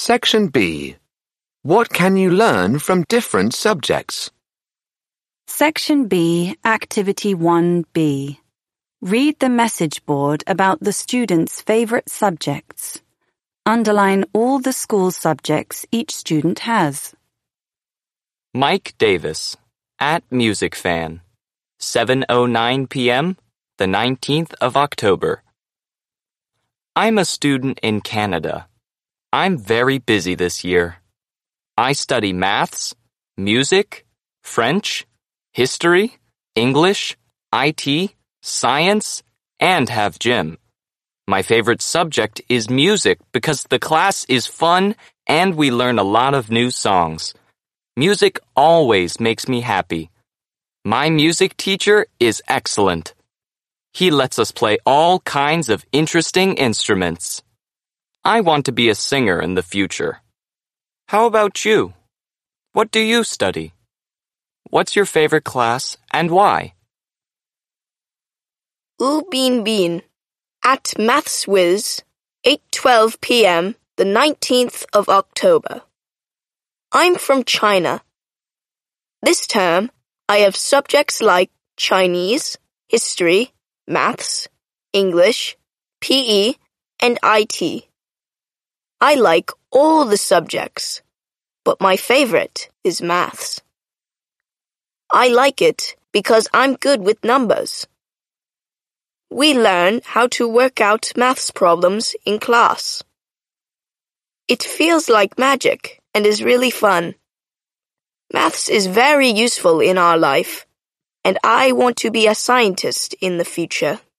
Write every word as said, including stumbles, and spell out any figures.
Section B. What can you learn from different subjects? Section B, Activity one B. Read the message board about the students' favorite subjects. Underline all the school subjects each student has. Mike Davis, at Music Fan, seven oh nine p.m., the nineteenth of October. I'm a student in Canada. I'm very busy this year. I study maths, music, French, history, English, I T, science, and have gym. My favorite subject is music because the class is fun and we learn a lot of new songs. Music always makes me happy. My music teacher is excellent. He lets us play all kinds of interesting instruments. I want to be a singer in the future. How about you? What do you study? What's your favorite class and why? U Bean Bean, at MathsWhiz, eight twelve p.m., the nineteenth of October. I'm from China. This term, I have subjects like Chinese, history, maths, English, P E, and I T. I like all the subjects, but my favorite is maths. I like it because I'm good with numbers. We learn how to work out maths problems in class. It feels like magic and is really fun. Maths is very useful in our life, and I want to be a scientist in the future.